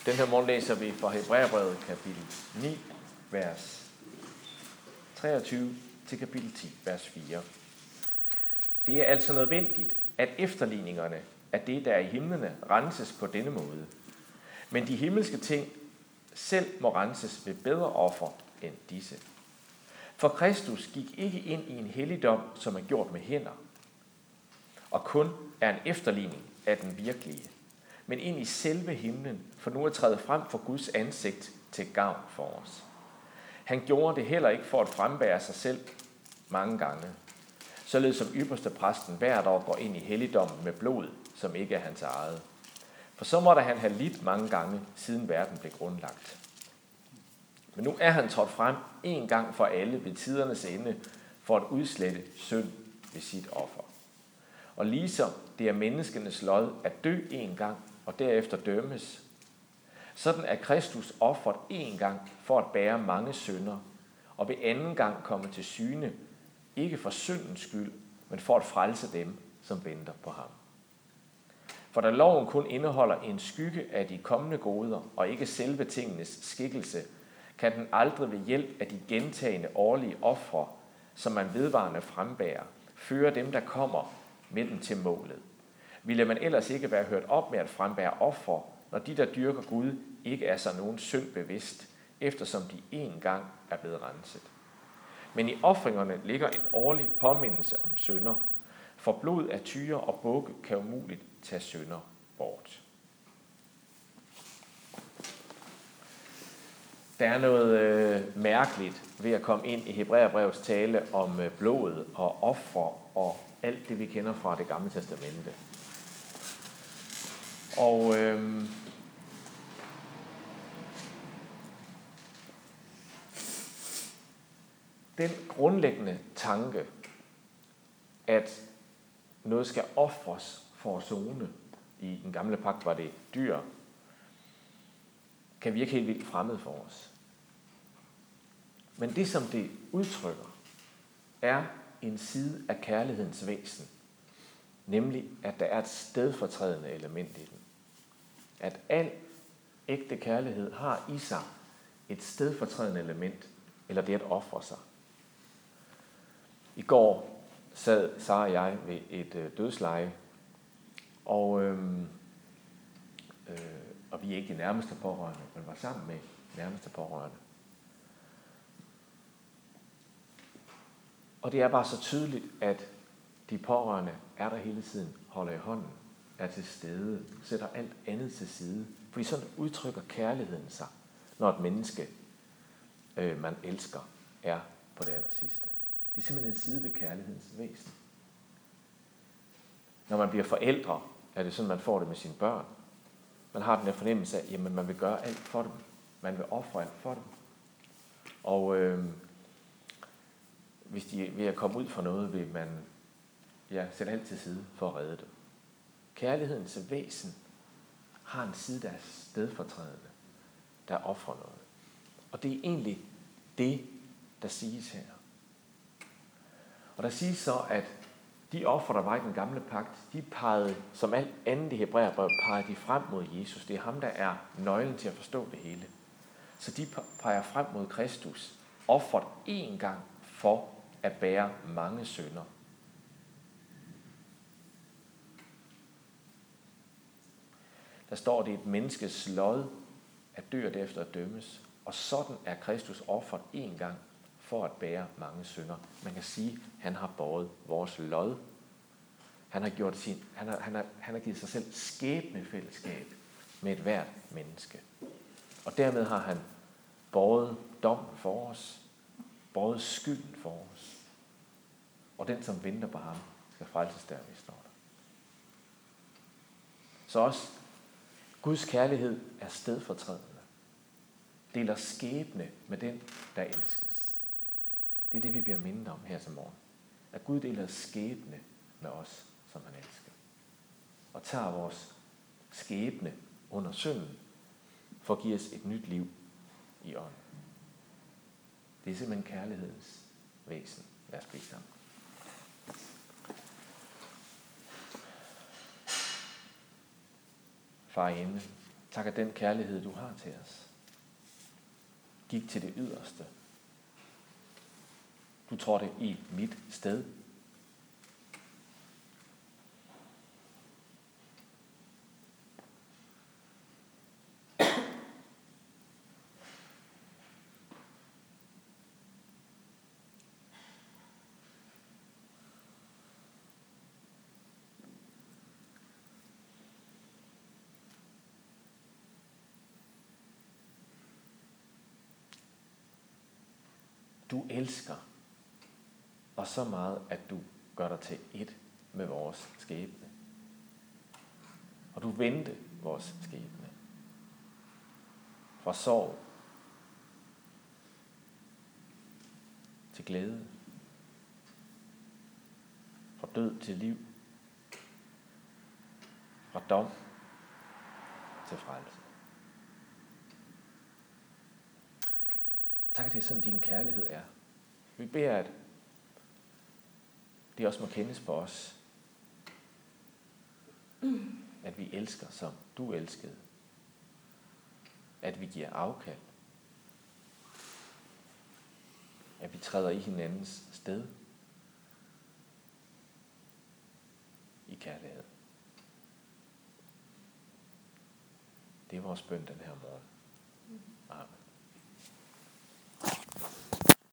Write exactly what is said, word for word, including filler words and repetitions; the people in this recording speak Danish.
Den her morgen læser vi fra Hebræerbrevet kapitel ni, vers treogtyve til kapitel ti, vers fire. Det er altså nødvendigt, at efterligningerne af det, der er i himlene, renses på denne måde. Men de himmelske ting selv må renses ved bedre offer end disse. For Kristus gik ikke ind i en helligdom, som er gjort med hænder, og kun er en efterligning af den virkelige, men ind i selve himlen, for nu at træde frem for Guds ansigt til gavn for os. Han gjorde det heller ikke for at frembære sig selv mange gange, således som ypperste præsten hvert år går ind i helligdommen med blod, som ikke er hans eget. For så måtte han have lidt mange gange, siden verden blev grundlagt. Men nu er han trådt frem en gang for alle ved tidernes ende, for at udslette synd ved sit offer. Og ligesom det er menneskenes lod at dø en gang, og derefter dømmes, sådan er Kristus offret en gang for at bære mange synder, og ved anden gang komme til syne, ikke for syndens skyld, men for at frelse dem, som venter på ham. For da loven kun indeholder en skygge af de kommende goder, og ikke selve tingenes skikkelse, kan den aldrig ved hjælp af de gentagende årlige ofre, som man vedvarende frembærer, føre dem, der kommer med dem til målet. Ville man ellers ikke være hørt op med at frembære ofre, når de, der dyrker Gud, ikke er sig nogen synd bevidst, eftersom de en gang er blevet renset. Men i ofringerne ligger en årlig påmindelse om synder, for blod af tyre og bukke kan umuligt tage synder bort. Der er noget øh, mærkeligt ved at komme ind i Hebræerbrevets tale om øh, blodet og ofre og alt det, vi kender fra det gamle testamente. Og øh, den grundlæggende tanke, at noget skal ofres for at sone, i den gamle pagt var det dyr, kan virke helt vildt fremmed for os. Men det, som det udtrykker, er en side af kærlighedens væsen. Nemlig, at der er et stedfortrædende element i den. At al ægte kærlighed har i sig et stedfortrædende element, eller det at ofre sig. I går sad Sara og jeg ved et øh, dødsleje, og, øhm, øh, og vi er ikke de nærmeste pårørende, men var sammen med nærmeste pårørende. Og det er bare så tydeligt, at de pårørende er der hele tiden, holder i hånden, er til stede, sætter alt andet til side. Fordi sådan udtrykker kærligheden sig, når et menneske, øh, man elsker, er på det allersidste. Det er simpelthen en side ved kærlighedens væsen. Når man bliver forældre, er det sådan, man får det med sine børn. Man har den her fornemmelse af, at man vil gøre alt for dem. Man vil ofre alt for dem. Og øh, hvis de er ved at komme ud for noget, vil man ja, sætte alt til side for at redde dem. Kærlighedens væsen har en side, der er stedfortrædende, der offrer noget. Og det er egentlig det, der siges her. Og der siges så, at de ofre, der var i den gamle pagt, de pegede, som alt andet i Hebræerbrevet, pegede de frem mod Jesus. Det er ham, der er nøglen til at forstå det hele. Så de peger frem mod Kristus, offret én gang for at bære mange synder. Der står det et menneskes lod at dø og derefter at dømmes. Og sådan er Kristus offret én gang for at bære mange synder. Man kan sige, at han har båret vores lod. Han har, gjort sin, han har, han har, han har givet sig selv skæbnefællesskab med et hvert menneske. Og dermed har han båret dommen for os, båret skylden for os. Og den, som venter på ham, skal frelses derved, står der. Så også Guds kærlighed er stedfortrædende. Deler skæbne med den, der elskes. Det er det, vi bliver mindet om her til morgen. At Gud deler skæbne med os, som han elsker. Og tager vores skæbne under synden, for at give os et nyt liv i ånden. Det er simpelthen kærlighedens væsen. Lad os blive sammen. Far i himlen, Tak, at den kærlighed, du har til os, gik til det yderste. Du trådte i mit sted. Du elsker, og så meget, at du gør dig til et med vores skæbne. Og du vendte vores skæbne fra sorg til glæde, fra død til liv, fra dom til frelse. Tak, at det er sådan, din kærlighed er. Vi beder, at det også må kendes på os. At vi elsker, som du elskede. At vi giver afkald. At vi træder i hinandens sted. I kærlighed. Det er vores bøn den her morgen. Amen.